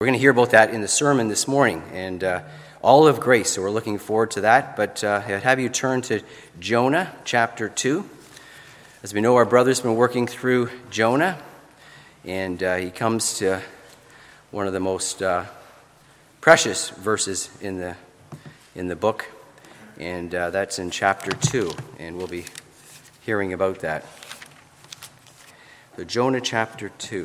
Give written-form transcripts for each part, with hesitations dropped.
We're going to hear about that in the sermon this morning, and all of grace, so we're looking forward to that. But I'd have you turn to Jonah chapter 2. As we know, our brother's been working through Jonah, and he comes to one of the most precious verses in the book, and that's in chapter 2, and we'll be hearing about that. So Jonah chapter 2.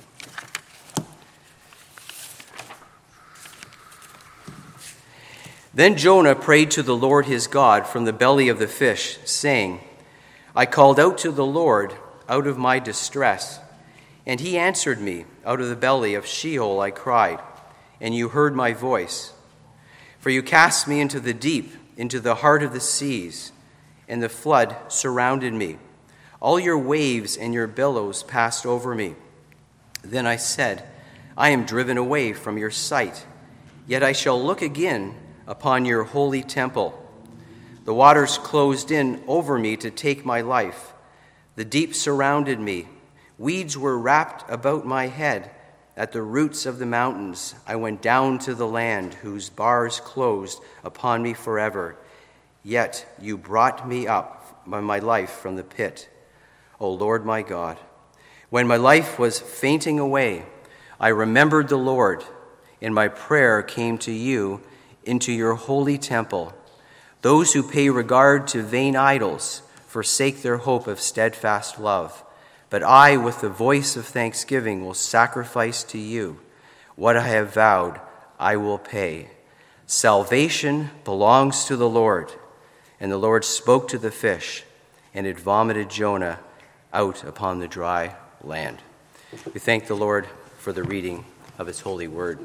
Then Jonah prayed to the Lord his God from the belly of the fish, saying, I called out to the Lord out of my distress, and he answered me. Out of the belly of Sheol I cried, and you heard my voice. For you cast me into the deep, into the heart of the seas, and the flood surrounded me. All your waves and your billows passed over me. Then I said, I am driven away from your sight, yet I shall look again upon your holy temple. The waters closed in over me to take my life. The deep surrounded me. Weeds were wrapped about my head. At the roots of the mountains I went down to the land, whose bars closed upon me forever. Yet you brought me up by my life from the pit, O Lord my God. When my life was fainting away, I remembered the Lord, and my prayer came to you into your holy temple. Those who pay regard to vain idols forsake their hope of steadfast love. But I, with the voice of thanksgiving, will sacrifice to you. What I have vowed, I will pay. Salvation belongs to the Lord. And the Lord spoke to the fish, and it vomited Jonah out upon the dry land. We thank the Lord for the reading of his holy word.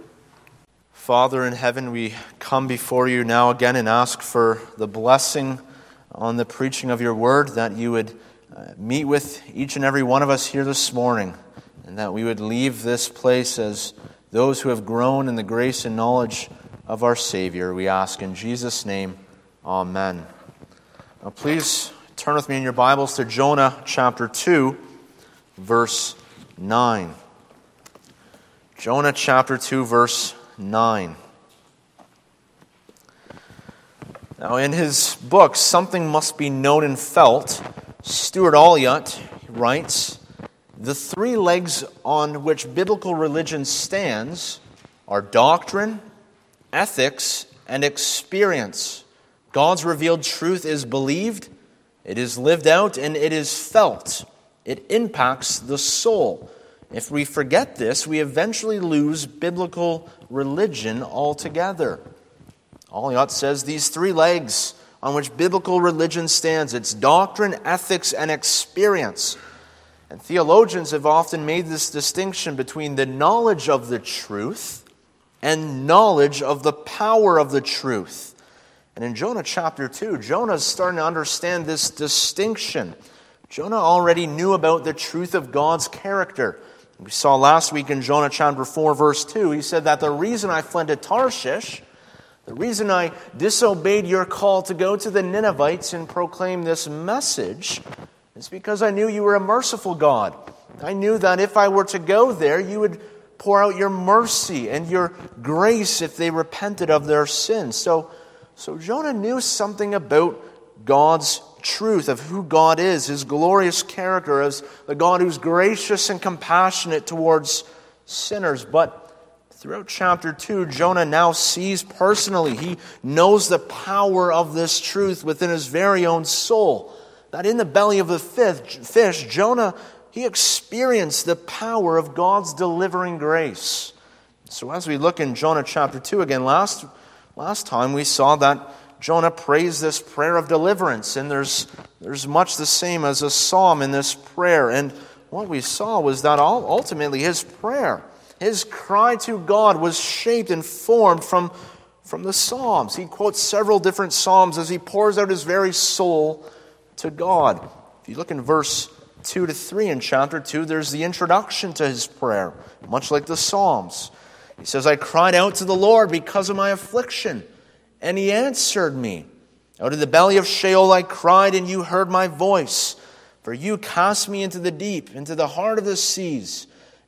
Father in heaven, we come before you now again and ask for the blessing on the preaching of your word, that you would meet with each and every one of us here this morning, and that we would leave this place as those who have grown in the grace and knowledge of our Savior. We ask in Jesus' name, amen. Now please turn with me in your Bibles to Jonah chapter 2, verse 9. Jonah chapter 2, verse 9. Now, in his book, Something Must Be Known and Felt, Stuart Olyott writes, the three legs on which biblical religion stands are doctrine, ethics, and experience. God's revealed truth is believed, it is lived out, and it is felt. It impacts the soul. If we forget this, we eventually lose biblical religion altogether. Olyott says these three legs on which biblical religion stands, it's doctrine, ethics, and experience. And theologians have often made this distinction between the knowledge of the truth and knowledge of the power of the truth. And in Jonah chapter 2, Jonah is starting to understand this distinction. Jonah already knew about the truth of God's character. We saw last week in Jonah chapter 4, verse 2, he said that the reason I fled to Tarshish, the reason I disobeyed your call to go to the Ninevites and proclaim this message is because I knew you were a merciful God. I knew that if I were to go there, you would pour out your mercy and your grace if they repented of their sins. So Jonah knew something about God's truth, of who God is, his glorious character as the God who's gracious and compassionate towards sinners. But throughout chapter 2, Jonah now sees personally, he knows the power of this truth within his very own soul. That in the belly of the fish, Jonah, he experienced the power of God's delivering grace. So as we look in Jonah chapter 2 again, last time we saw that Jonah prays this prayer of deliverance, and there's much the same as a psalm in this prayer. And what we saw was that ultimately his prayer, his cry to God, was shaped and formed from the Psalms. He quotes several different Psalms as he pours out his very soul to God. If you look in verse 2 to 3 in chapter 2, there's the introduction to his prayer, much like the Psalms. He says, I cried out to the Lord because of my affliction, and he answered me. Out of the belly of Sheol I cried, and you heard my voice. For you cast me into the deep, into the heart of the seas,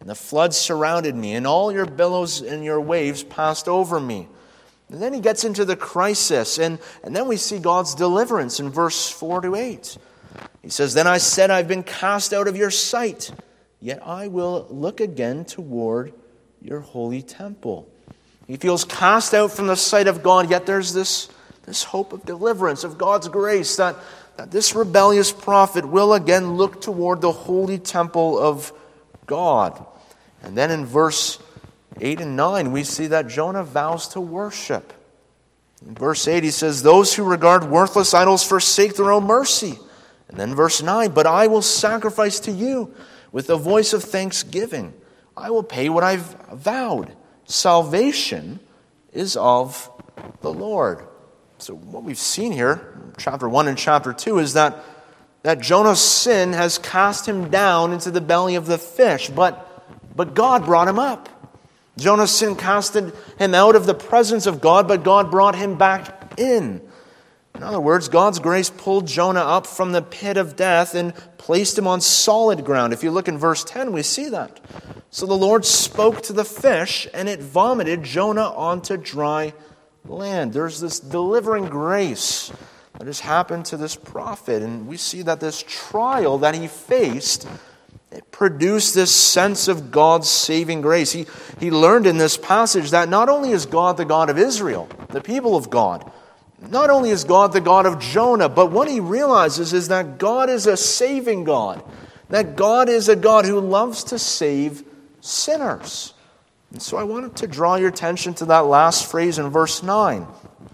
And the flood surrounded me, and all your billows and your waves passed over me. And then he gets into the crisis, and then we see God's deliverance in verse 4-8. He says, Then I said, I've been cast out of your sight, yet I will look again toward your holy temple. He feels cast out from the sight of God, yet there's this hope of deliverance, of God's grace, that this rebellious prophet will again look toward the holy temple of God. And then in verse 8 and 9, we see that Jonah vows to worship. In verse 8, he says, Those who regard worthless idols forsake their own mercy. And then verse 9, But I will sacrifice to you with the voice of thanksgiving. I will pay what I've vowed. Salvation is of the Lord. So what we've seen here, chapter 1 and chapter 2, is that Jonah's sin has cast him down into the belly of the fish, but God brought him up. Jonah's sin casted him out of the presence of God, but God brought him back in. In other words, God's grace pulled Jonah up from the pit of death and placed him on solid ground. If you look in verse 10, we see that. So the Lord spoke to the fish, and it vomited Jonah onto dry land. There's this delivering grace that has happened to this prophet, and we see that this trial that he faced, it produced this sense of God's saving grace. He learned in this passage that not only is God the God of Israel, the people of God, not only is God the God of Jonah, but what he realizes is that God is a saving God, that God is a God who loves to save sinners. And so I wanted to draw your attention to that last phrase in verse 9.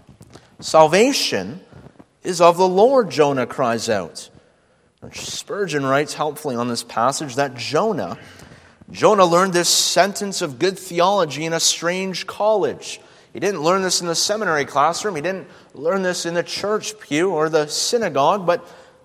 Salvation is of the Lord, Jonah cries out. Spurgeon writes helpfully on this passage that Jonah learned this sentence of good theology in a strange college. He didn't learn this in the seminary classroom. He didn't learn this in the church pew or the synagogue, but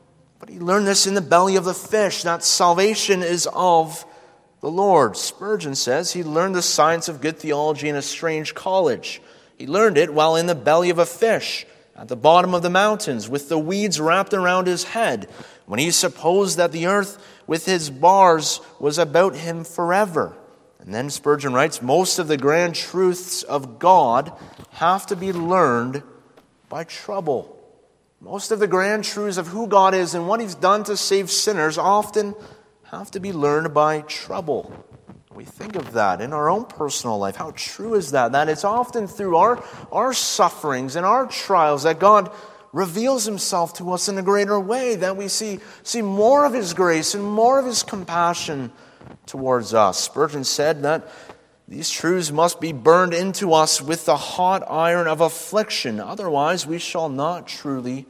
he learned this in the belly of the fish, that salvation is of the Lord. Spurgeon says he learned the science of good theology in a strange college. He learned it while in the belly of a fish, at the bottom of the mountains, with the weeds wrapped around his head, when he supposed that the earth with his bars was about him forever. And then Spurgeon writes, most of the grand truths of God have to be learned by trouble. Most of the grand truths of who God is and what he's done to save sinners often have to be learned by trouble. We think of that in our own personal life. How true is that? That it's often through our sufferings and our trials that God reveals himself to us in a greater way, that we see more of his grace and more of his compassion towards us. Spurgeon said that these truths must be burned into us with the hot iron of affliction. Otherwise, we shall not truly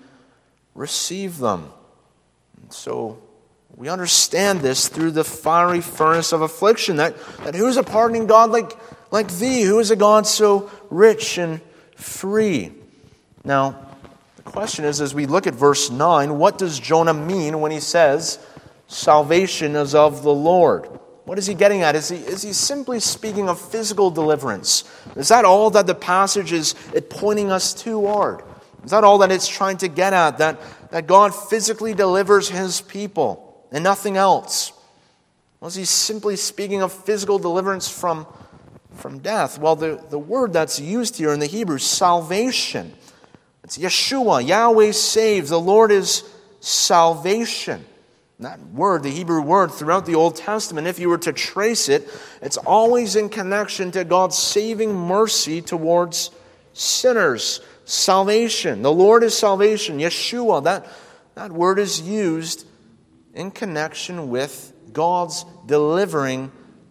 receive them. And so we understand this through the fiery furnace of affliction, that who is a pardoning God like thee? Who is a God so rich and free? Now, the question is, as we look at verse 9, what does Jonah mean when he says, salvation is of the Lord? What is he getting at? Is he simply speaking of physical deliverance? Is that all that the passage is pointing us toward? Is that all that it's trying to get at? That God physically delivers his people and nothing else? Was he simply speaking of physical deliverance from death? Well, the word that's used here in the Hebrew, salvation, it's Yeshua. Yahweh saves. The Lord is salvation. That word, the Hebrew word, throughout the Old Testament, if you were to trace it, it's always in connection to God's saving mercy towards sinners. Salvation. The Lord is salvation. Yeshua. That word is used in connection with God's delivering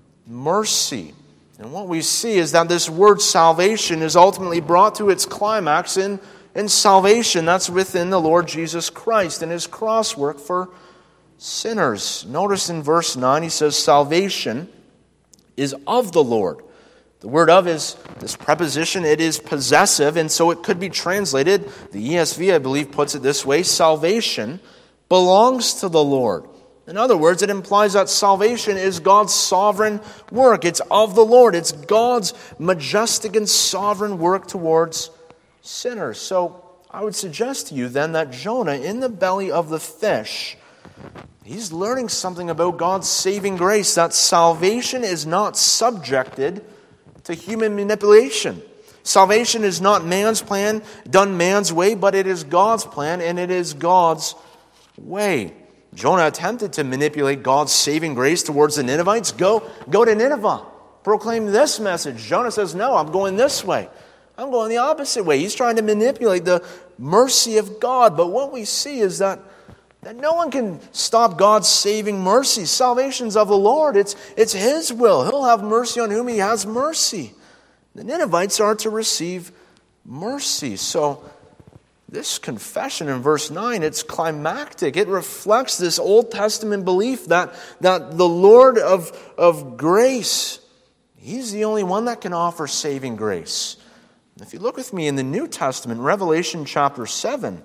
mercy. And what we see is that this word salvation is ultimately brought to its climax in salvation that's within the Lord Jesus Christ and his cross work for sinners. Notice in verse 9 he says salvation is of the Lord. The word of is this preposition. It is possessive, and so it could be translated, the ESV I believe puts it this way, salvation belongs to the Lord. In other words, it implies that salvation is God's sovereign work. It's of the Lord. It's God's majestic and sovereign work towards sinners. So I would suggest to you then that Jonah, in the belly of the fish, He's learning something about God's saving grace, that salvation is not subjected to human manipulation. Salvation is not man's plan, done man's way, but it is God's plan and it is God's way. Jonah attempted to manipulate God's saving grace towards the Ninevites. Go to Nineveh. Proclaim this message. Jonah says, no, I'm going this way. I'm going the opposite way. He's trying to manipulate the mercy of God. But what we see is that no one can stop God's saving mercy. Salvation's of the Lord. It's His will. He'll have mercy on whom He has mercy. The Ninevites are to receive mercy. So this confession in verse 9, it's climactic. It reflects this Old Testament belief that the Lord of grace, He's the only one that can offer saving grace. If you look with me in the New Testament, Revelation chapter 7,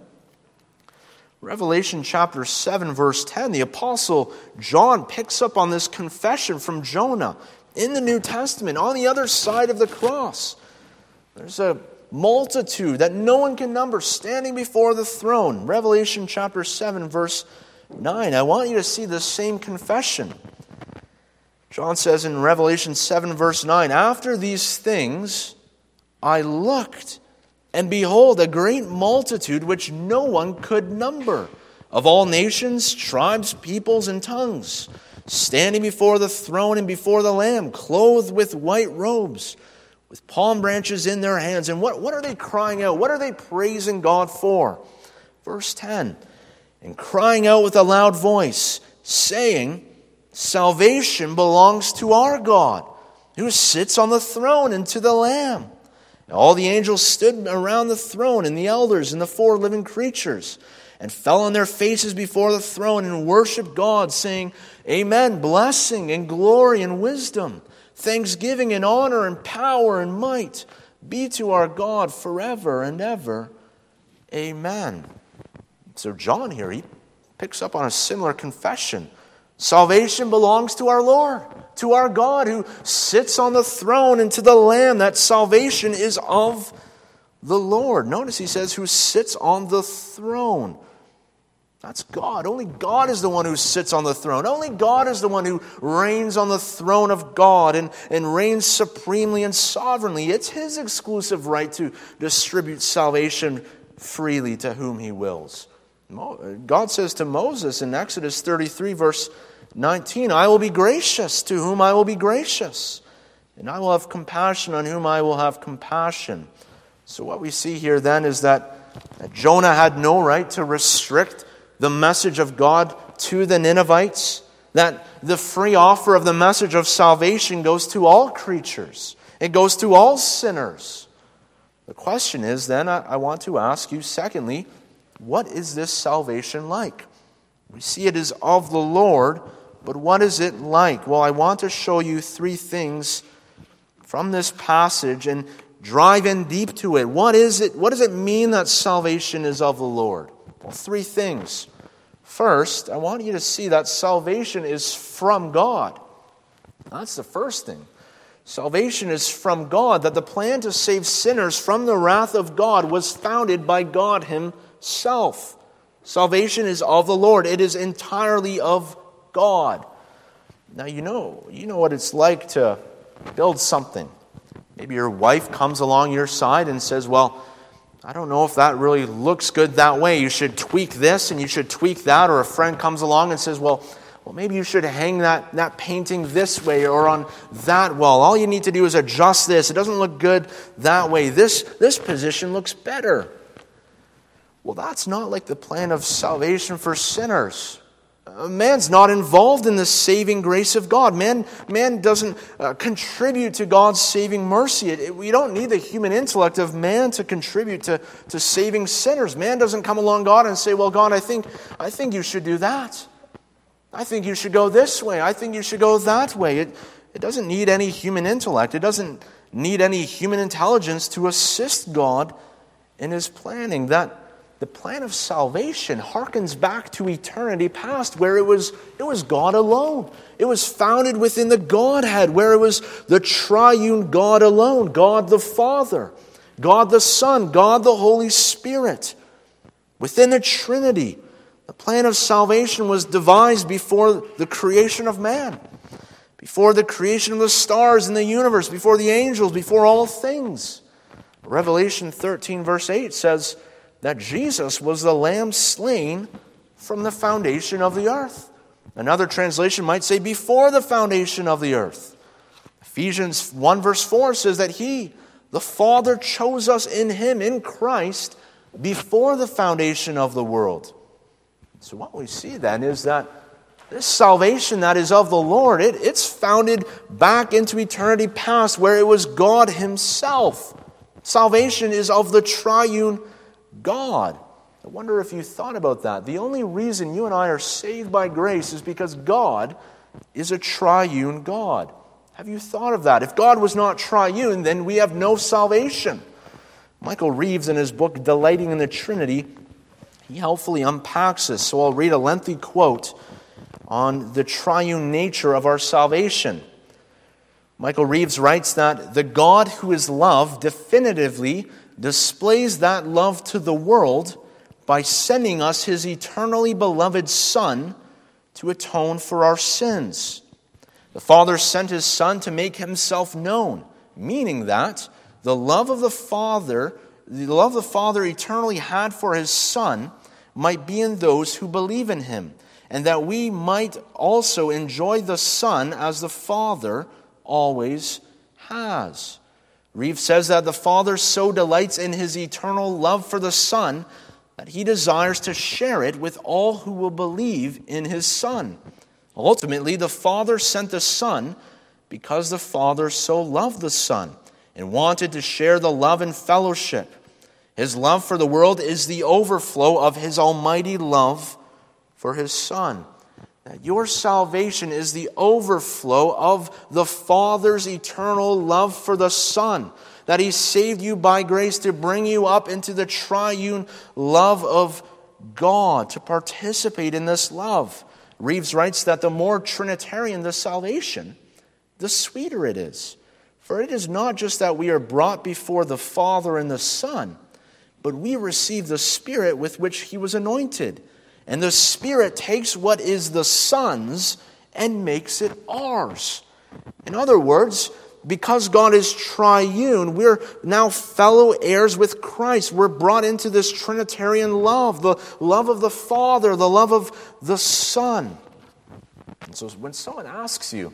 verse 10, the Apostle John picks up on this confession from Jonah in the New Testament, on the other side of the cross. There's a multitude that no one can number standing before the throne. Revelation chapter 7, verse 9. I want you to see the same confession. John says in Revelation 7, verse 9, after these things I looked, and behold, a great multitude which no one could number, of all nations, tribes, peoples, and tongues, standing before the throne and before the Lamb, clothed with white robes, with palm branches in their hands. And what are they crying out? What are they praising God for? Verse 10, and crying out with a loud voice, saying, salvation belongs to our God, who sits on the throne, and to the Lamb. And all the angels stood around the throne, and the elders and the 4 living creatures, and fell on their faces before the throne and worshiped God, saying, Amen, blessing and glory and wisdom, thanksgiving and honor and power and might be to our God forever and ever. Amen. So John here, he picks up on a similar confession. Salvation belongs to our Lord, to our God who sits on the throne, and to the Lamb. That salvation is of the Lord. Notice he says, who sits on the throne. That's God. Only God is the one who sits on the throne. Only God is the one who reigns on the throne of God and reigns supremely and sovereignly. It's His exclusive right to distribute salvation freely to whom He wills. God says to Moses in Exodus 33, verse 19, I will be gracious to whom I will be gracious, and I will have compassion on whom I will have compassion. So what we see here then is that Jonah had no right to restrict the message of God to the Ninevites, that the free offer of the message of salvation goes to all creatures. It goes to all sinners. The question is then, I want to ask you, secondly, what is this salvation like? We see it is of the Lord, but what is it like? Well, I want to show you 3 things from this passage and drive in deep to it. What is it? What does it mean that salvation is of the Lord? Well, 3 things. First, I want you to see that salvation is from God. That's the first thing. Salvation is from God, that the plan to save sinners from the wrath of God was founded by God Himself. Salvation is of the Lord. It is entirely of God. Now, you know what it's like to build something. Maybe your wife comes along your side and says, well, I don't know if that really looks good that way. You should tweak this and you should tweak that. Or a friend comes along and says, well, maybe you should hang that painting this way or on that wall. All you need to do is adjust this. It doesn't look good that way. This position looks better. Well, that's not like the plan of salvation for sinners. Man's not involved in the saving grace of God. Man doesn't contribute to God's saving mercy. We don't need the human intellect of man to contribute to saving sinners. Man doesn't come along God and say, well, God, I think you should do that. I think you should go this way. I think you should go that way. It doesn't need any human intellect. It doesn't need any human intelligence to assist God in His planning. That the plan of salvation harkens back to eternity past, where it was God alone. It was founded within the Godhead, where it was the triune God alone, God the Father, God the Son, God the Holy Spirit. Within the Trinity, the plan of salvation was devised before the creation of man, before the creation of the stars in the universe, before the angels, before all things. Revelation 13 verse 8 says that Jesus was the Lamb slain from the foundation of the earth. Another translation might say before the foundation of the earth. Ephesians 1 verse 4 says that He, the Father, chose us in Him, in Christ, before the foundation of the world. So what we see then is that this salvation that is of the Lord, it's founded back into eternity past where it was God Himself. Salvation is of the triune God. I wonder if you thought about that. The only reason you and I are saved by grace is because God is a triune God. Have you thought of that? If God was not triune, then we have no salvation. Michael Reeves, in his book Delighting in the Trinity, he helpfully unpacks this. So I'll read a lengthy quote on the triune nature of our salvation. Michael Reeves writes that the God who is love definitively displays that love to the world by sending us His eternally beloved Son to atone for our sins. The Father sent His Son to make Himself known, meaning that the love the Father eternally had for His Son might be in those who believe in Him, and that we might also enjoy the Son as the Father always has. Reeves says that the Father so delights in His eternal love for the Son that He desires to share it with all who will believe in His Son. Ultimately, the Father sent the Son because the Father so loved the Son and wanted to share the love and fellowship. His love for the world is the overflow of His almighty love for His Son. That your salvation is the overflow of the Father's eternal love for the Son. That He saved you by grace to bring you up into the triune love of God, to participate in this love. Reeves writes that the more Trinitarian the salvation, the sweeter it is. For it is not just that we are brought before the Father and the Son, but we receive the Spirit with which He was anointed. And the Spirit takes what is the Son's and makes it ours. In other words, because God is triune, we're now fellow heirs with Christ. We're brought into this Trinitarian love, the love of the Father, the love of the Son. And so when someone asks you,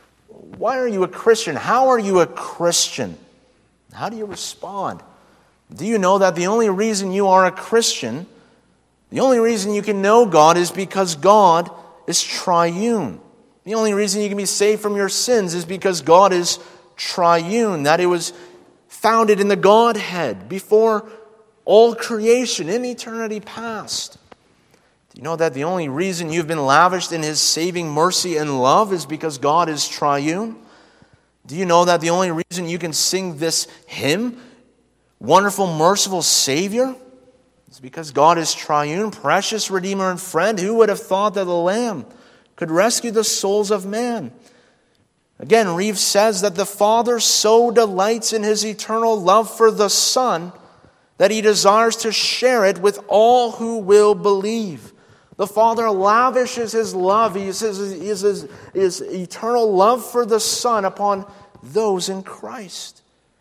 why are you a Christian? How are you a Christian? How do you respond? Do you know that the only reason you are a Christian, the only reason you can know God is because God is triune? The only reason you can be saved from your sins is because God is triune, that it was founded in the Godhead before all creation in eternity past. Do you know that the only reason you've been lavished in His saving mercy and love is because God is triune? Do you know that the only reason you can sing this hymn, Wonderful, Merciful Savior, is because God is triune, precious Redeemer and friend? Who would have thought that the Lamb could rescue the souls of man? Again, Reeves says that the Father so delights in His eternal love for the Son that He desires to share it with all who will believe. The Father lavishes His love, His eternal love for the Son upon those in Christ.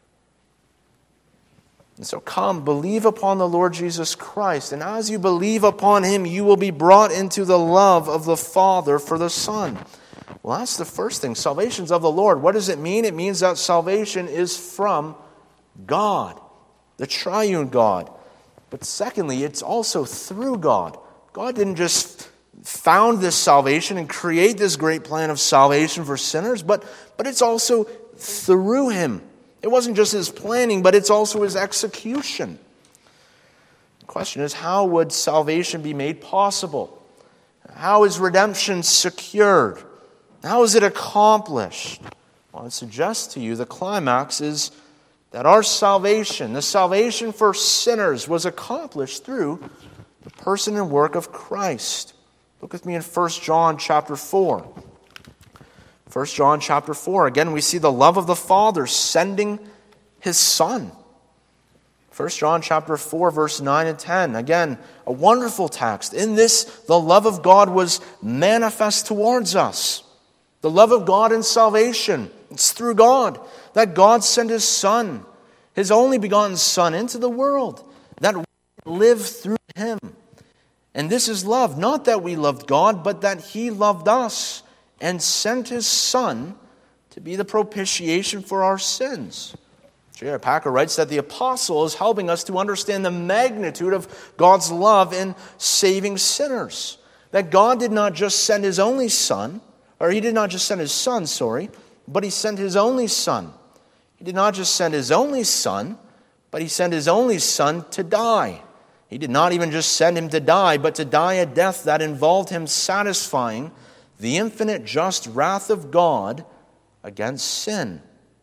And so come, believe upon the Lord Jesus Christ, and as you believe upon Him, you will be brought into the love of the Father for the Son. Well, that's the first thing. Salvation's of the Lord. What does it mean? It means that salvation is from God, the triune God. But secondly, it's also through God. God didn't just found this salvation and create this great plan of salvation for sinners, but it's also through Him. It wasn't just His planning, but it's also His execution. The question is, how would salvation be made possible? How is redemption secured? How is it accomplished? Well, I suggest to you the climax is that our salvation, the salvation for sinners, was accomplished through the person and work of Christ. Look with me in 1 John chapter 4. 1 John chapter 4. Again, we see the love of the Father sending His Son. 1 John chapter 4, verse 9 and 10. Again, a wonderful text. In this, the love of God was manifest towards us. The love of God in salvation. It's through God that God sent His Son, His only begotten Son, into the world, that we live through Him. And this is love, not that we loved God, but that He loved us and sent His Son to be the propitiation for our sins. J.I. Packer writes that the apostle is helping us to understand the magnitude of God's love in saving sinners. That God did not just send His only Son, or He did not just send His Son, but He sent His only Son. He did not just send His only Son, but He sent His only Son to die. He did not even just send Him to die, but to die a death that involved Him satisfying the infinite just wrath of God against sin.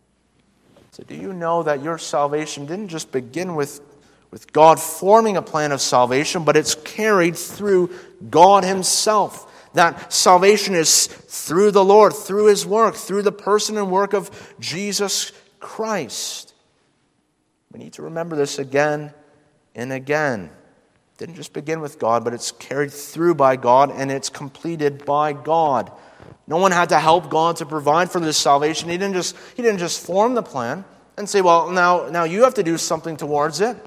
So do you know that your salvation didn't just begin with God forming a plan of salvation, but it's carried through God Himself? That salvation is through the Lord, through His work, through the person and work of Jesus Christ. We need to remember this again and again. It didn't just begin with God, but it's carried through by God, and it's completed by God. No one had to help God to provide for this salvation. He didn't just form the plan and say, well, now you have to do something towards it.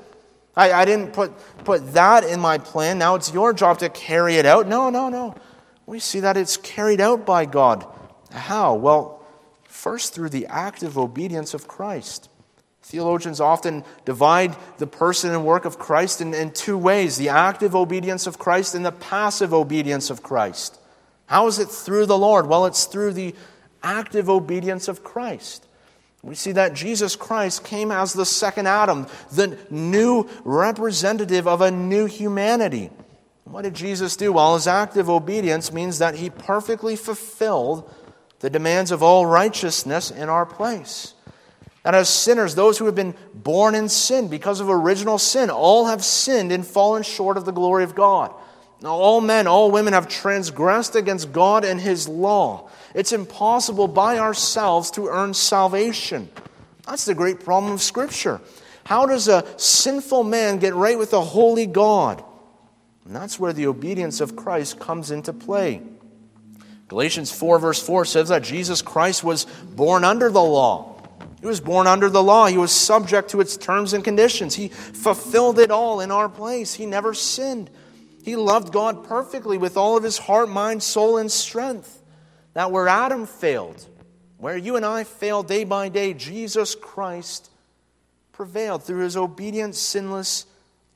I didn't put that in my plan. Now it's your job to carry it out. No. We see that it's carried out by God. How? Well, first through the active obedience of Christ. Theologians often divide the person and work of Christ in two ways: the active obedience of Christ and the passive obedience of Christ. How is it through the Lord? Well, it's through the active obedience of Christ. We see that Jesus Christ came as the second Adam, the new representative of a new humanity. What did Jesus do? Well, His active obedience means that He perfectly fulfilled the demands of all righteousness in our place. That as sinners, those who have been born in sin because of original sin, all have sinned and fallen short of the glory of God. Now, all men, all women have transgressed against God and His law. It's impossible by ourselves to earn salvation. That's the great problem of Scripture. How does a sinful man get right with a holy God? And that's where the obedience of Christ comes into play. Galatians 4 verse 4 says that Jesus Christ was born under the law. He was born under the law. He was subject to its terms and conditions. He fulfilled it all in our place. He never sinned. He loved God perfectly with all of his heart, mind, soul, and strength. That where Adam failed, where you and I failed day by day, Jesus Christ prevailed through his obedient, sinless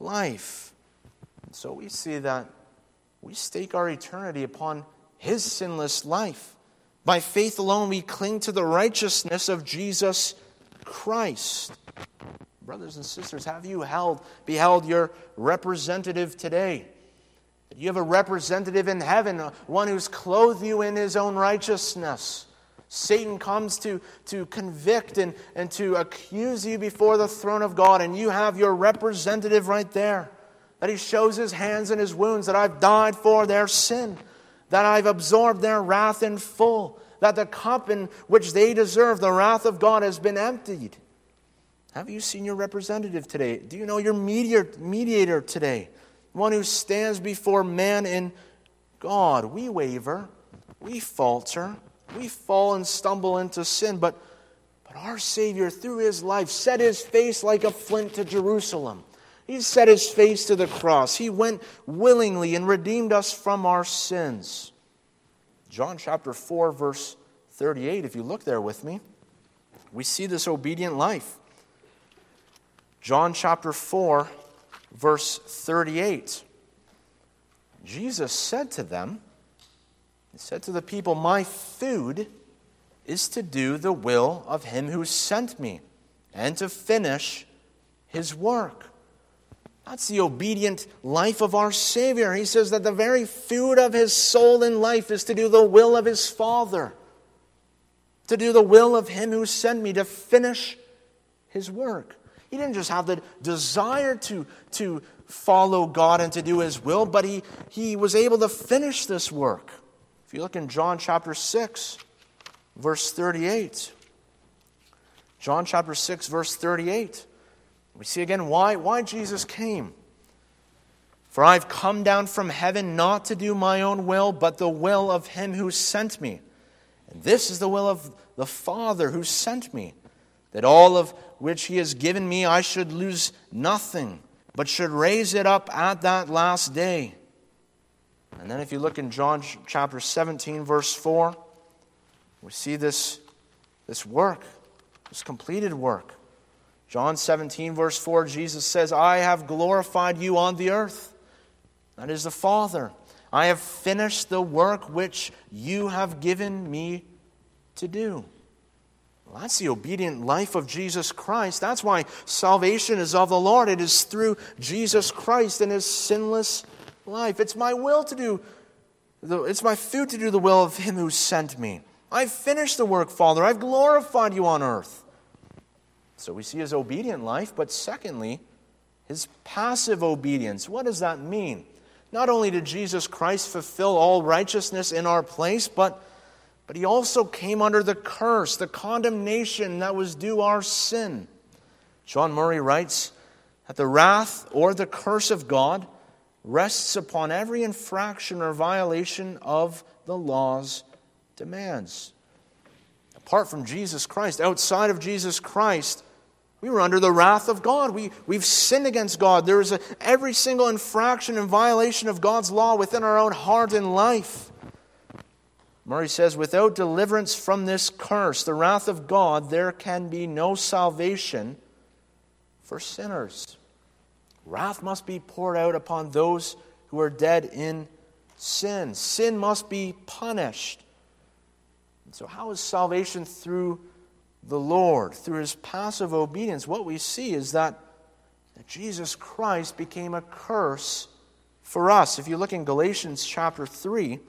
life. And so we see that we stake our eternity upon his sinless life. By faith alone, we cling to the righteousness of Jesus Christ. Brothers and sisters, have you beheld your representative today? You have a representative in heaven, one who's clothed you in his own righteousness. Satan comes to convict and to accuse you before the throne of God, and you have your representative right there. That he shows his hands and his wounds, that I've died for their sin, that I've absorbed their wrath in full, that the cup in which they deserve, the wrath of God, has been emptied. Have you seen your representative today? Do you know your mediator today? One who stands before man and God. We waver, we falter, we fall and stumble into sin, but our Savior, through his life, set his face like a flint to Jerusalem. He set his face to the cross. He went willingly and redeemed us from our sins. John chapter 4, verse 38, if you look there with me, we see this obedient life. John chapter 4, verse 38. Jesus said to them, he said to the people, my food is to do the will of him who sent me and to finish his work. That's the obedient life of our Savior. He says that the very food of his soul and life is to do the will of his Father, to do the will of him who sent me, to finish his work. He didn't just have the desire to follow God and to do his will, but he was able to finish this work. If you look in John chapter 6, verse 38. John chapter 6, verse 38. We see again why Jesus came. For I've come down from heaven not to do my own will, but the will of him who sent me. And this is the will of the Father who sent me, that all of which he has given me I should lose nothing, but should raise it up at that last day. And then if you look in John chapter 17, verse 4, we see this work, this completed work. John 17, verse 4, Jesus says, I have glorified you on the earth. That is the Father. I have finished the work which you have given me to do. Well, that's the obedient life of Jesus Christ. That's why salvation is of the Lord. It is through Jesus Christ and his sinless life. It's my will to do, it's my food to do the will of him who sent me. I've finished the work, Father. I've glorified you on earth. So we see his obedient life, but secondly, his passive obedience. What does that mean? Not only did Jesus Christ fulfill all righteousness in our place, but he also came under the curse, the condemnation that was due our sin. John Murray writes that the wrath or the curse of God rests upon every infraction or violation of the law's demands. Apart from Jesus Christ, outside of Jesus Christ, we were under the wrath of God. We've sinned against God. There is every single infraction and violation of God's law within our own heart and life. Murray says, without deliverance from this curse, the wrath of God, there can be no salvation for sinners. Wrath must be poured out upon those who are dead in sin. Sin must be punished. And so how is salvation through the Lord? Through his passive obedience. What we see is that Jesus Christ became a curse for us. If you look in Galatians chapter 3,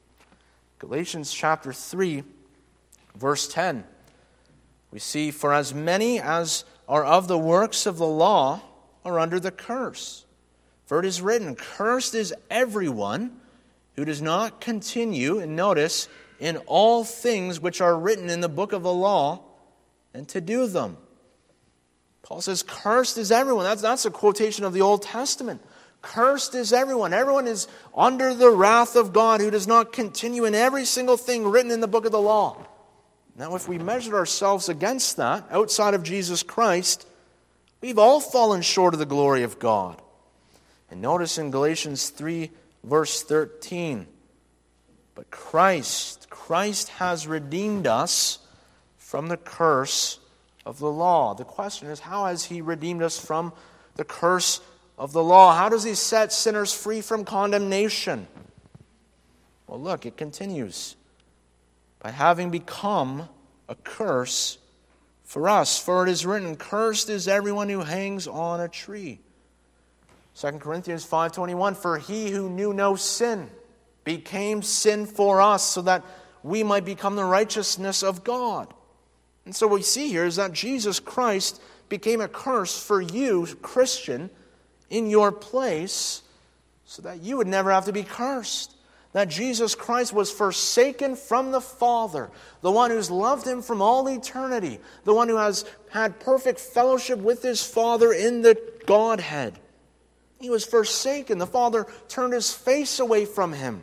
verse 10, we see, for as many as are of the works of the law are under the curse. For it is written, cursed is everyone who does not continue, and notice, in all things which are written in the book of the law, and to do them. Paul says, cursed is everyone. That's a quotation of the Old Testament. Cursed is everyone. Everyone is under the wrath of God who does not continue in every single thing written in the book of the law. Now, if we measured ourselves against that, outside of Jesus Christ, we've all fallen short of the glory of God. And notice in Galatians 3, verse 13, but Christ has redeemed us from the curse of the law. The question is, how has he redeemed us from the curse of the law? How does he set sinners free from condemnation? Well, look, it continues. By having become a curse for us. For it is written, cursed is everyone who hangs on a tree. 2 Corinthians 5:21, for he who knew no sin became sin for us, so that we might become the righteousness of God. And so what we see here is that Jesus Christ became a curse for you, Christian, in your place, so that you would never have to be cursed. That Jesus Christ was forsaken from the Father, the one who's loved him from all eternity, the one who has had perfect fellowship with his Father in the Godhead. He was forsaken. The Father turned his face away from him.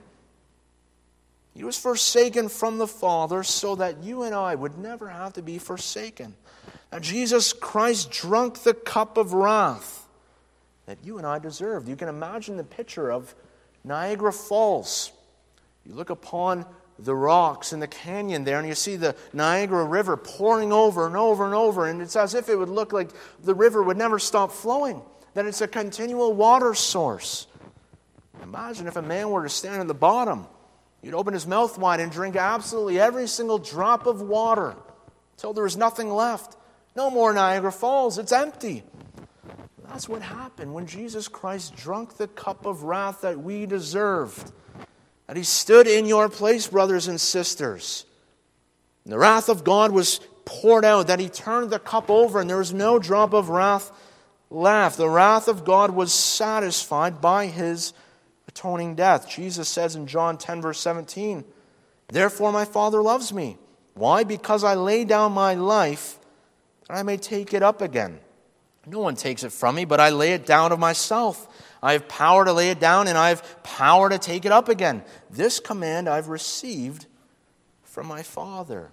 He was forsaken from the Father so that you and I would never have to be forsaken. Now, Jesus Christ drank the cup of wrath that you and I deserved. You can imagine the picture of Niagara Falls. You look upon the rocks in the canyon there, and you see the Niagara River pouring over and over and over, and it's as if it would look like the river would never stop flowing, that it's a continual water source. Imagine if a man were to stand at the bottom. He'd open his mouth wide and drink absolutely every single drop of water until there was nothing left. No more Niagara Falls. It's empty. That's what happened when Jesus Christ drank the cup of wrath that we deserved. That he stood in your place, brothers and sisters. And the wrath of God was poured out, that he turned the cup over and there was no drop of wrath left. The wrath of God was satisfied by his atoning death. Jesus says in John 10, verse 17, therefore my Father loves me. Why? Because I lay down my life that I may take it up again. No one takes it from me, but I lay it down of myself. I have power to lay it down, and I have power to take it up again. This command I've received from my Father.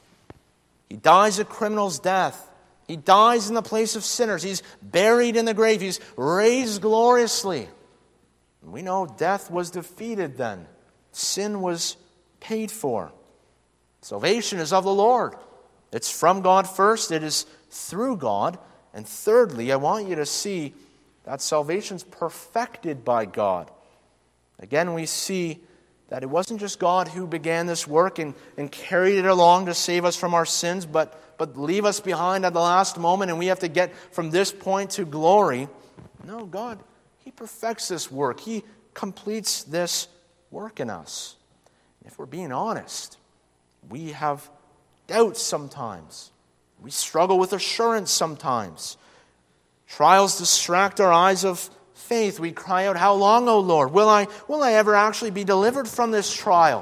He dies a criminal's death. He dies in the place of sinners. He's buried in the grave. He's raised gloriously. We know death was defeated then. Sin was paid for. Salvation is of the Lord. It's from God first. It is through God. And thirdly, I want you to see that salvation's perfected by God. Again, we see that it wasn't just God who began this work and carried it along to save us from our sins, but leave us behind at the last moment and we have to get from this point to glory. No, God, He perfects this work. He completes this work in us. If we're being honest, we have doubts sometimes. We struggle with assurance sometimes. Trials distract our eyes of faith. We cry out, "How long, O Lord? Will I ever actually be delivered from this trial?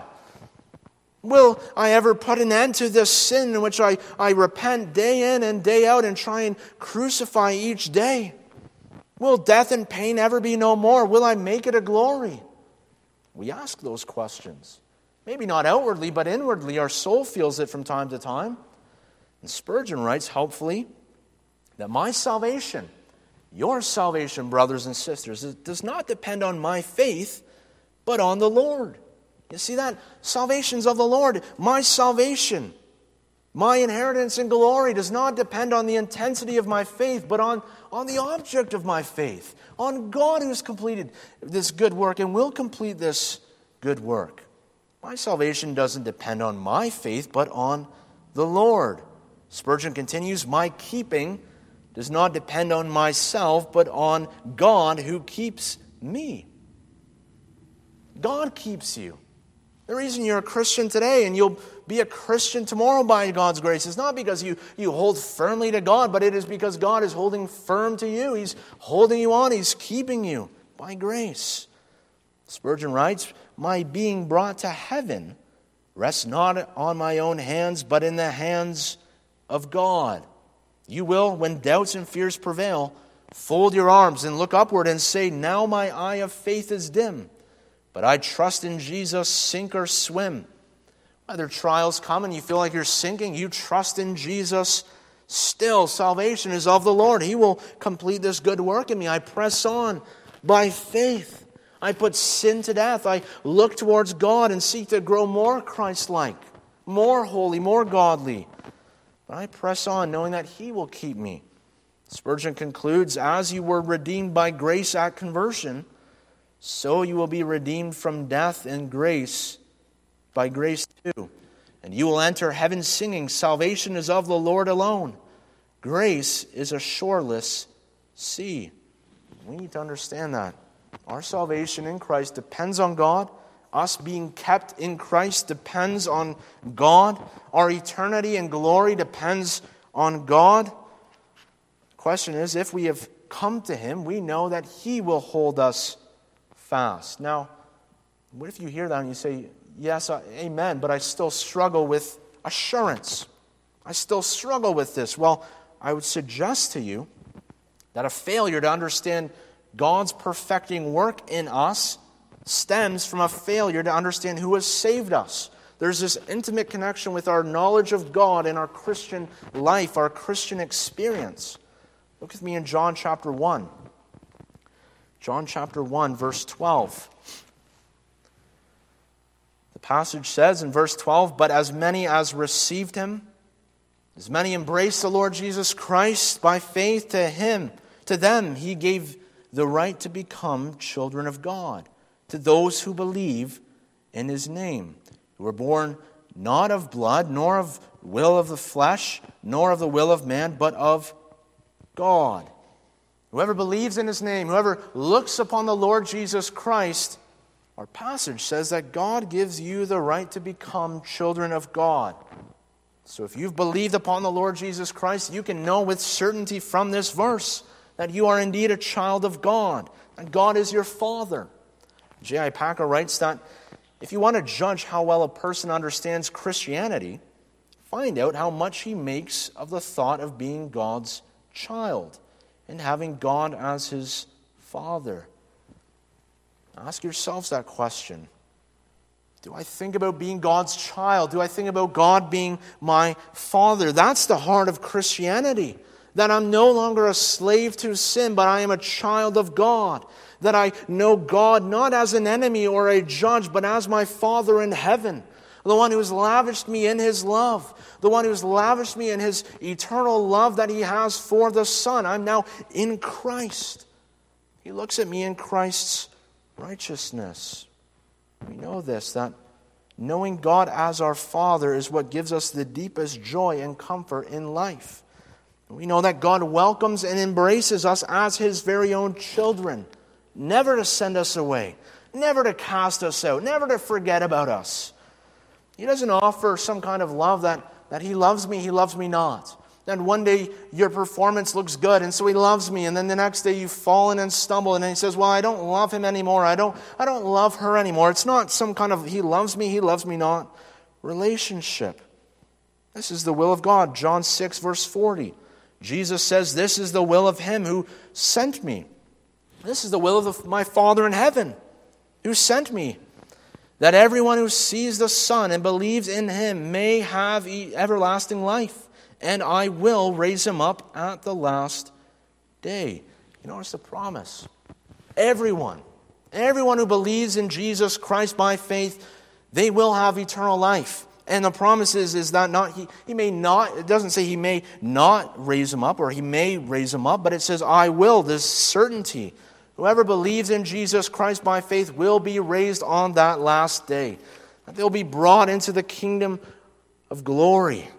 Will I ever put an end to this sin in which I repent day in and day out and try and crucify each day? Will death and pain ever be no more? Will I make it a glory?" We ask those questions. Maybe not outwardly, but inwardly our soul feels it from time to time. And Spurgeon writes helpfully that my salvation, your salvation, brothers and sisters, it does not depend on my faith, but on the Lord. You see that? Salvation's of the Lord. My salvation, my inheritance and glory does not depend on the intensity of my faith, but on the object of my faith, on God who has completed this good work and will complete this good work. My salvation doesn't depend on my faith, but on the Lord. Spurgeon continues, my keeping does not depend on myself, but on God who keeps me. God keeps you. The reason you're a Christian today and you'll be a Christian tomorrow by God's grace is not because you hold firmly to God, but it is because God is holding firm to you. He's holding you on. He's keeping you by grace. Spurgeon writes, my being brought to heaven rests not on my own hands, but in the hands of God. You will, when doubts and fears prevail, fold your arms and look upward and say, now my eye of faith is dim, but I trust in Jesus, sink or swim. Whether trials come and you feel like you're sinking, you trust in Jesus still. Salvation is of the Lord. He will complete this good work in me. I press on by faith. I put sin to death. I look towards God and seek to grow more Christ-like, more holy, more godly. But I press on knowing that He will keep me. Spurgeon concludes, as you were redeemed by grace at conversion, so you will be redeemed from death and grace by grace too. And you will enter heaven singing, salvation is of the Lord alone. Grace is a shoreless sea. We need to understand that. Our salvation in Christ depends on God. Us being kept in Christ depends on God. Our eternity and glory depends on God. The question is, if we have come to Him, we know that He will hold us fast. Now, what if you hear that and you say, yes, amen, but I still struggle with assurance. I still struggle with this. Well, I would suggest to you that a failure to understand God's perfecting work in us stems from a failure to understand who has saved us. There's this intimate connection with our knowledge of God and our Christian life, our Christian experience. Look with me in John chapter 1. John chapter 1, verse 12. The passage says in verse 12, but as many as received Him, as many embraced the Lord Jesus Christ by faith to them He gave the right to become children of God, to those who believe in His name, who were born not of blood, nor of will of the flesh, nor of the will of man, but of God. Whoever believes in His name, whoever looks upon the Lord Jesus Christ, our passage says that God gives you the right to become children of God. So if you've believed upon the Lord Jesus Christ, you can know with certainty from this verse that you are indeed a child of God, and God is your Father. J.I. Packer writes that if you want to judge how well a person understands Christianity, find out how much he makes of the thought of being God's child. in having God as his Father? Ask yourselves that question. Do I think about being God's child? Do I think about God being my Father? That's the heart of Christianity. That I'm no longer a slave to sin, but I am a child of God. That I know God not as an enemy or a judge, but as my Father in heaven. The one who has lavished me in his love. The one who has lavished me in his eternal love that he has for the Son. I'm now in Christ. He looks at me in Christ's righteousness. We know this, that knowing God as our Father is what gives us the deepest joy and comfort in life. We know that God welcomes and embraces us as his very own children, never to send us away, never to cast us out, never to forget about us. He doesn't offer some kind of love that he loves me not. Then one day your performance looks good, and so he loves me, and then the next day you've fallen and stumbled, and then he says, well, I don't love him anymore. I don't love her anymore. It's not some kind of he loves me not relationship. This is the will of God. John 6, verse 40. Jesus says, this is the will of him who sent me. This is the will of my Father in heaven who sent me, that everyone who sees the Son and believes in him may have everlasting life. And I will raise him up at the last day. You notice the promise. Everyone who believes in Jesus Christ by faith, they will have eternal life. And the promise is that he may not, it doesn't say he may not raise him up or he may raise him up, but it says I will, this certainty. Whoever believes in Jesus Christ by faith will be raised on that last day. That they'll be brought into the kingdom of glory.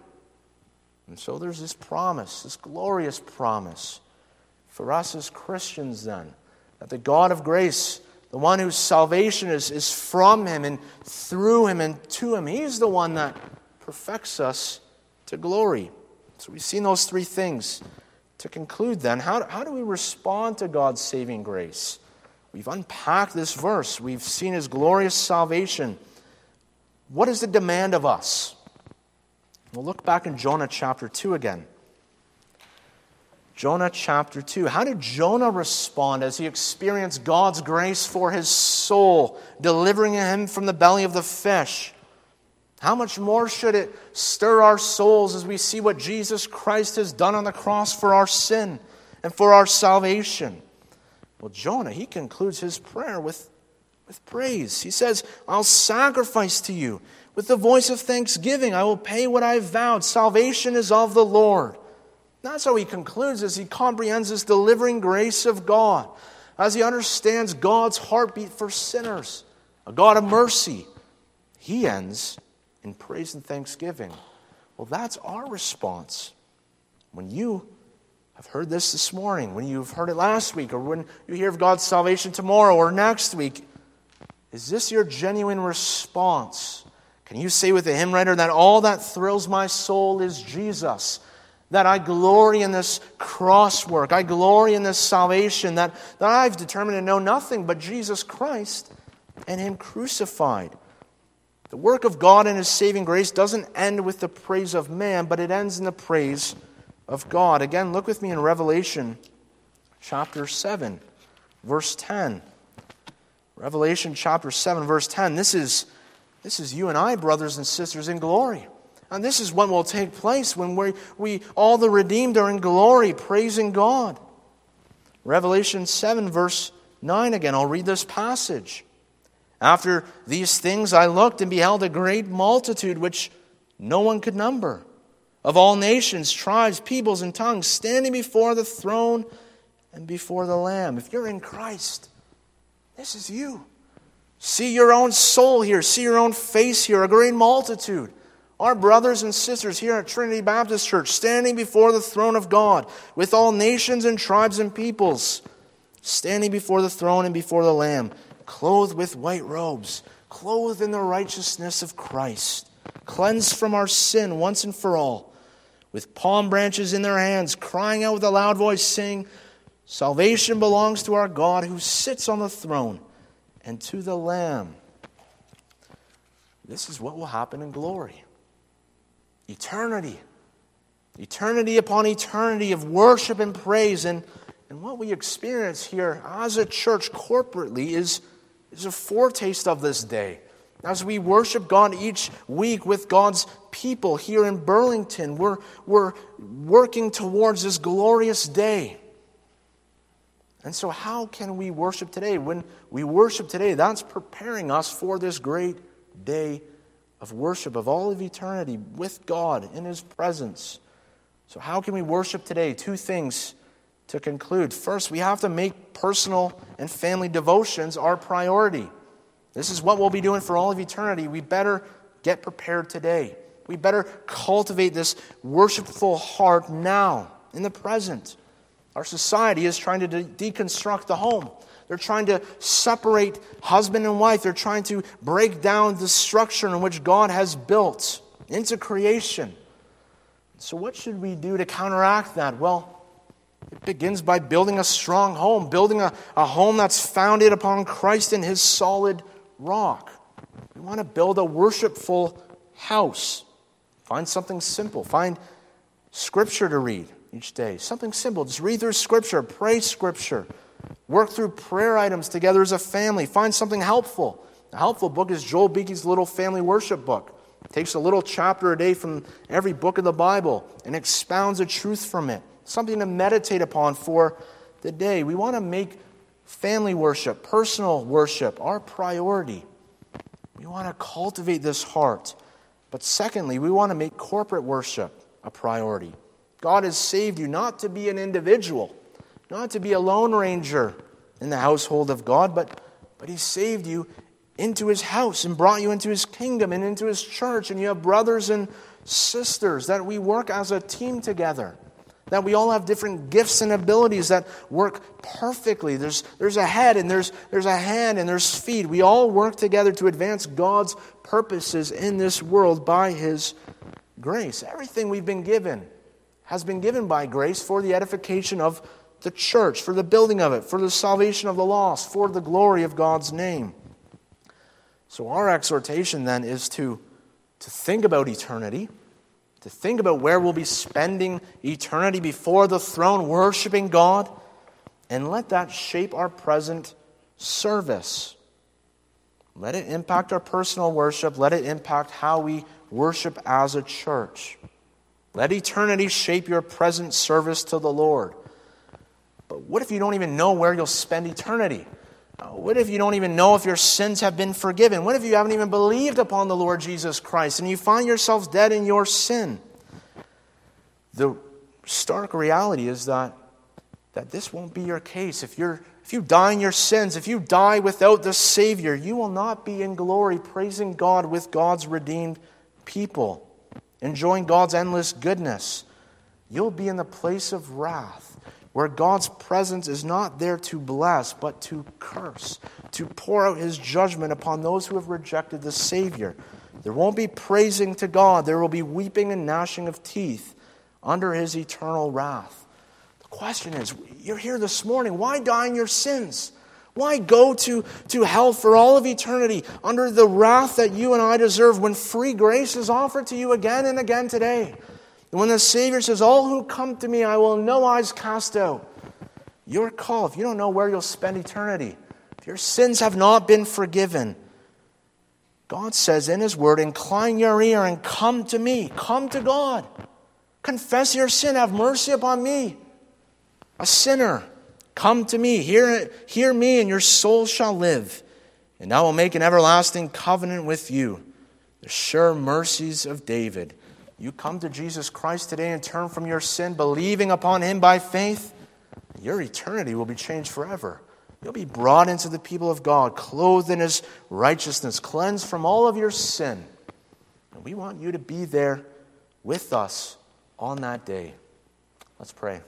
And so there's this promise, this glorious promise for us as Christians then, that the God of grace, the one whose salvation is from him and through him and to him, he's the one that perfects us to glory. So we've seen those three things. To conclude then, how do we respond to God's saving grace? We've unpacked this verse. We've seen his glorious salvation. What is the demand of us? We'll look back in Jonah chapter 2 again. Jonah chapter 2. How did Jonah respond as he experienced God's grace for his soul, delivering him from the belly of the fish? How much more should it stir our souls as we see what Jesus Christ has done on the cross for our sin and for our salvation? Well, Jonah, he concludes his prayer with praise. He says, I'll sacrifice to you. With the voice of thanksgiving, I will pay what I vowed. Salvation is of the Lord. That's how he concludes as he comprehends this delivering grace of God, as he understands God's heartbeat for sinners, a God of mercy. He ends in praise and thanksgiving. Well, that's our response. When you have heard this morning, when you've heard it last week, or when you hear of God's salvation tomorrow or next week, is this your genuine response? Can you say with the hymn writer that all that thrills my soul is Jesus? That I glory in this cross work. I glory in this salvation. That I've determined to know nothing but Jesus Christ and him crucified. The work of God and his saving grace doesn't end with the praise of man, but it ends in the praise of God. Again, look with me in Revelation chapter 7, verse 10. Revelation chapter 7, verse 10. This is you and I, brothers and sisters, in glory. And this is what will take place when we all the redeemed are in glory, praising God. Revelation 7, verse 9 again. I'll read this passage. After these things I looked and beheld a great multitude which no one could number, of all nations, tribes, peoples, and tongues, standing before the throne and before the Lamb. If you're in Christ, this is you. See your own soul here. See your own face here. A great multitude. Our brothers and sisters here at Trinity Baptist Church, standing before the throne of God, with all nations and tribes and peoples, standing before the throne and before the Lamb, clothed with white robes, clothed in the righteousness of Christ, cleansed from our sin once and for all, with palm branches in their hands, crying out with a loud voice, saying, Salvation belongs to our God who sits on the throne and to the Lamb. This is what will happen in glory. Eternity. Eternity upon eternity of worship and praise and And what we experience here as a church corporately is a foretaste of this day. As we worship God each week with God's people here in Burlington, we're working towards this glorious day. And so how can we worship today? When we worship today, that's preparing us for this great day of worship of all of eternity with God in His presence. So how can we worship today? Two things to conclude. First, we have to make personal and family devotions our priority. This is what we'll be doing for all of eternity. We better get prepared today. We better cultivate this worshipful heart now, in the present. Our society is trying to deconstruct the home. They're trying to separate husband and wife. They're trying to break down the structure in which God has built into creation. So what should we do to counteract that? Well, it begins by building a strong home, building a home that's founded upon Christ and His solid rock. We want to build a worshipful house. Find something simple. Find Scripture to read each day. Something simple. Just read through Scripture. Pray Scripture. Work through prayer items together as a family. Find something helpful. A helpful book is Joel Beake's little family worship book. It takes a little chapter a day from every book of the Bible and expounds a truth from it. Something to meditate upon for the day. We want to make family worship, personal worship, our priority. We want to cultivate this heart. But secondly, we want to make corporate worship a priority. God has saved you not to be an individual, not to be a lone ranger in the household of God, but He saved you into His house and brought you into His kingdom and into His church. And you have brothers and sisters, that we work as a team together, that we all have different gifts and abilities that work perfectly. There's a head and there's a hand and there's feet. We all work together to advance God's purposes in this world by His grace. Everything we've been given has been given by grace for the edification of the church, for the building of it, for the salvation of the lost, for the glory of God's name. So our exhortation then is to think about eternity, to think about where we'll be spending eternity before the throne, worshiping God, and let that shape our present service. Let it impact our personal worship. Let it impact how we worship as a church. Let eternity shape your present service to the Lord. But what if you don't even know where you'll spend eternity? What if you don't even know if your sins have been forgiven? What if you haven't even believed upon the Lord Jesus Christ and you find yourselves dead in your sin? The stark reality is that this won't be your case. If you die in your sins, if you die without the Savior, you will not be in glory praising God with God's redeemed people, enjoying God's endless goodness. You'll be in the place of wrath, where God's presence is not there to bless, but to curse, to pour out His judgment upon those who have rejected the Savior. There won't be praising to God. There will be weeping and gnashing of teeth under His eternal wrath. The question is, you're here this morning. Why die in your sins? Why go to hell for all of eternity under the wrath that you and I deserve when free grace is offered to you again and again today? And when the Savior says, all who come to me, I will in no wise cast out. Your call, if you don't know where you'll spend eternity, if your sins have not been forgiven, God says in His Word, incline your ear and come to me. Come to God. Confess your sin. Have mercy upon me, a sinner. Come to me. Hear me, and your soul shall live. And I will make an everlasting covenant with you. The sure mercies of David. You come to Jesus Christ today and turn from your sin, believing upon Him by faith, your eternity will be changed forever. You'll be brought into the people of God, clothed in His righteousness, cleansed from all of your sin. And we want you to be there with us on that day. Let's pray.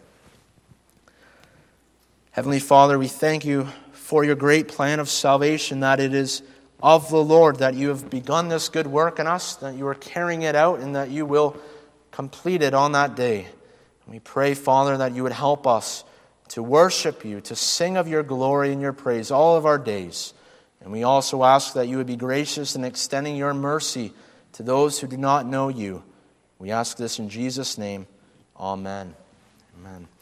Heavenly Father, we thank You for Your great plan of salvation, that it is of the Lord, that You have begun this good work in us, that You are carrying it out, and that You will complete it on that day. And we pray, Father, that You would help us to worship You, to sing of Your glory and Your praise all of our days. And we also ask that You would be gracious in extending Your mercy to those who do not know You. We ask this in Jesus' name. Amen. Amen.